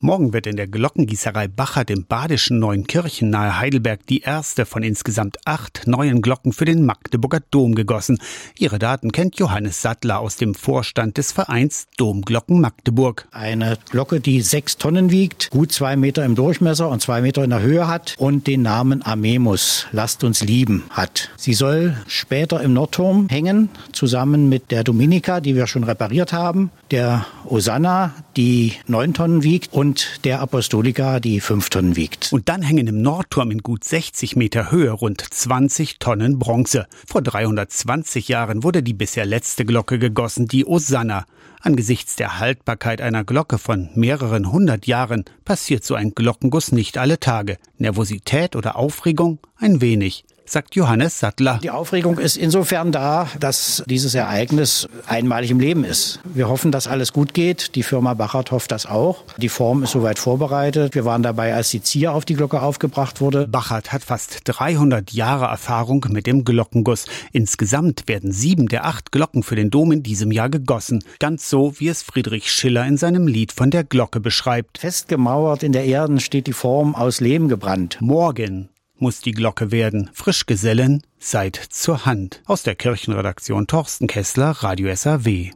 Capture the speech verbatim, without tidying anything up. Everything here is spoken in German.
Morgen wird in der Glockengießerei Bachert im badischen Neuenkirchen nahe Heidelberg die erste von insgesamt acht neuen Glocken für den Magdeburger Dom gegossen. Ihre Daten kennt Johannes Sattler aus dem Vorstand des Vereins Domglocken Magdeburg. Eine Glocke, die sechs Tonnen wiegt, gut zwei Meter im Durchmesser und zwei Meter in der Höhe hat und den Namen Amemus, lasst uns lieben, hat. Sie soll später im Nordturm hängen, zusammen mit der Dominica, die wir schon repariert haben, der Osanna, die neun Tonnen wiegt, und der Apostolica, die fünf Tonnen wiegt. Und dann hängen im Nordturm in gut sechzig Meter Höhe rund zwanzig Tonnen Bronze. Vor dreihundertzwanzig Jahren wurde die bisher letzte Glocke gegossen, die Osanna. Angesichts der Haltbarkeit einer Glocke von mehreren hundert Jahren passiert so ein Glockenguss nicht alle Tage. Nervosität oder Aufregung? Ein wenig, sagt Johannes Sattler. Die Aufregung ist insofern da, dass dieses Ereignis einmalig im Leben ist. Wir hoffen, dass alles gut geht. Die Firma Bachert hofft das auch. Die Form ist soweit vorbereitet. Wir waren dabei, als die Zier auf die Glocke aufgebracht wurde. Bachert hat fast dreihundert Jahre Erfahrung mit dem Glockenguss. Insgesamt werden sieben der acht Glocken für den Dom in diesem Jahr gegossen. Ganz so, wie es Friedrich Schiller in seinem Lied von der Glocke beschreibt. Festgemauert in der Erde steht die Form aus Lehm gebrannt. Morgen muss die Glocke werden. Frischgesellen, seid zur Hand. Aus der Kirchenredaktion Thorsten Kessler, Radio S R W.